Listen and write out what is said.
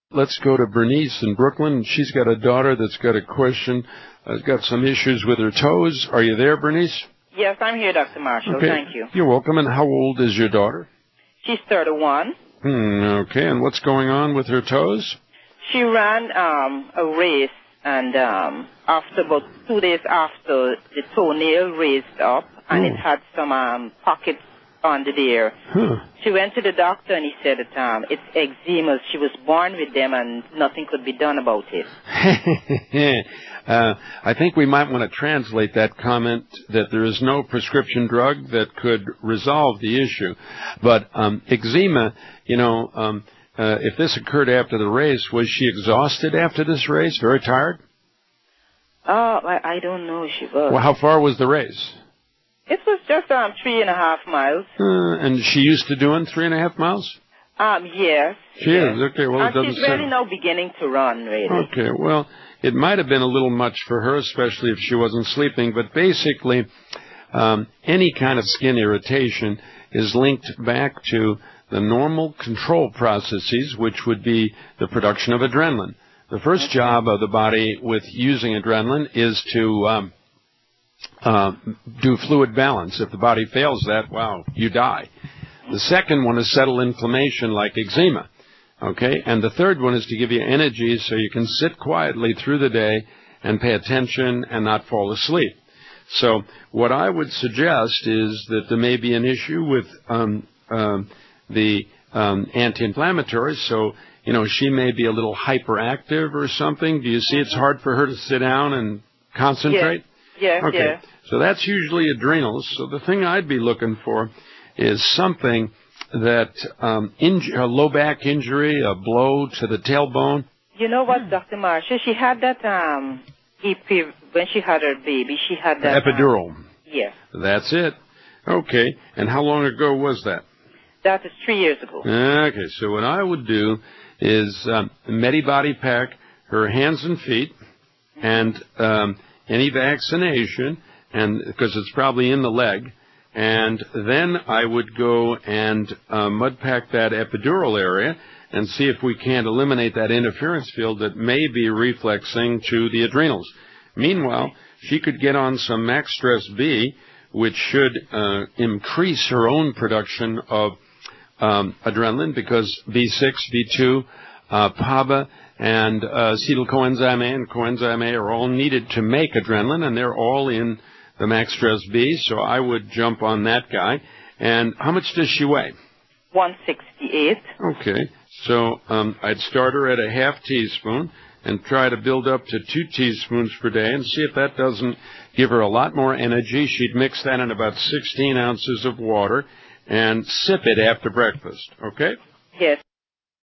Let's go to Bernice in Brooklyn. She's got a daughter that's got a question. Got some issues with her toes. Are you there, Bernice? Yes, I'm here, Dr. Marshall. Okay. Thank you. You're welcome. And how old is your daughter? She's 31. Okay. And what's going on with her toes? She ran a race, and after about 2 days after, the toenail raised up, and it had some pockets under there. She went to the doctor, and he said that it's eczema. She was born with them, and nothing could be done about it. I think we might want to translate that comment that there is no prescription drug that could resolve the issue. But eczema, if this occurred after the race, was she exhausted after this race, very tired? Oh, I don't know if she was. Well, how far was the race? It was just 3.5 miles. And she used to doing 3.5 miles? Yes. She is. Okay, well, it doesn't she's really now beginning to run, really. Okay, well, it might have been a little much for her, especially if she wasn't sleeping. But basically, any kind of skin irritation is linked back to the normal control processes, which would be the production of adrenaline. The first job of the body with using adrenaline is to do fluid balance. If the body fails that, wow, you die. The second one is settle inflammation like eczema. Okay? And the third one is to give you energy so you can sit quietly through the day and pay attention and not fall asleep. So what I would suggest is that there may be an issue with the anti-inflammatories. So, she may be a little hyperactive or something. Do you see it's hard for her to sit down and concentrate? Yes. Okay. Yes. So that's usually adrenals. So the thing I'd be looking for is something that a low back injury, a blow to the tailbone. You know what, Dr. Marshall? She had that when she had her baby. She had that epidural. Yes. That's it. Okay. And how long ago was that? That is 3 years ago. Okay. So what I would do is Medibody pack her hands and feet, and any vaccination, and because it's probably in the leg, and then I would go and mud pack that epidural area and see if we can't eliminate that interference field that may be reflexing to the adrenals. Meanwhile, she could get on some Max Stress B, which should increase her own production of adrenaline, because B6, B2, PABA, and acetyl coenzyme A and coenzyme A are all needed to make adrenaline, and they're all in the Max Stress B, so I would jump on that guy. And how much does she weigh? 168. Okay, so I'd start her at a half teaspoon and try to build up to 2 teaspoons per day and see if that doesn't give her a lot more energy. She'd mix that in about 16 ounces of water and sip it after breakfast, okay? Yes.